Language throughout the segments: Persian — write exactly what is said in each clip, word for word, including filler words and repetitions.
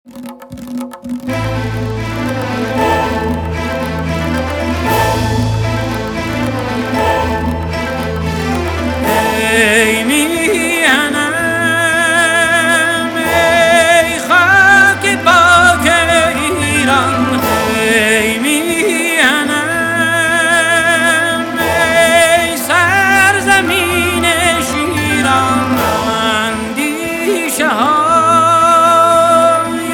ای میهنم ای خاک پاک ایران، ای میهنم ای سرزمین شیران، اندیشه های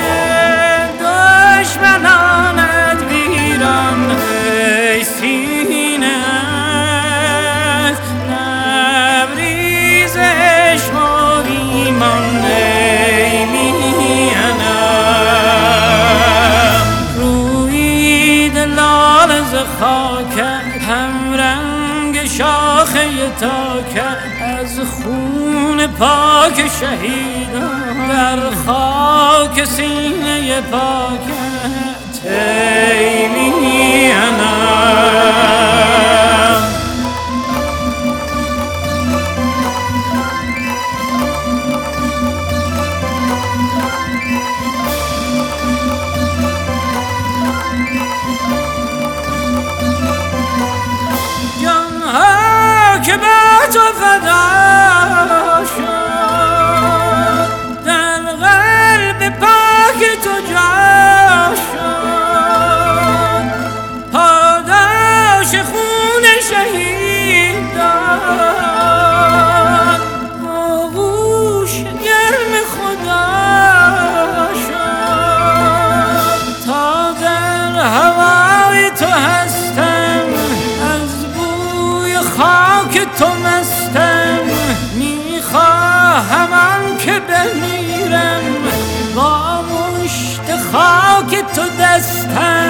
دشمنانت ویران، ای سینه خاکت هم رنگ شاخه تاکت، از خون پاک شهیدان در خاک سینه پاکت، ای میهنم. که به تو فدا شد، در قلب پاک تو جا شد، پاداش خون شهیدان، آغوش گرم خدا شد، تا در هوای تو هستم، از بوی خاک تو مستم، میخواهم آن که بمیرم با مشت خاک تو دستم.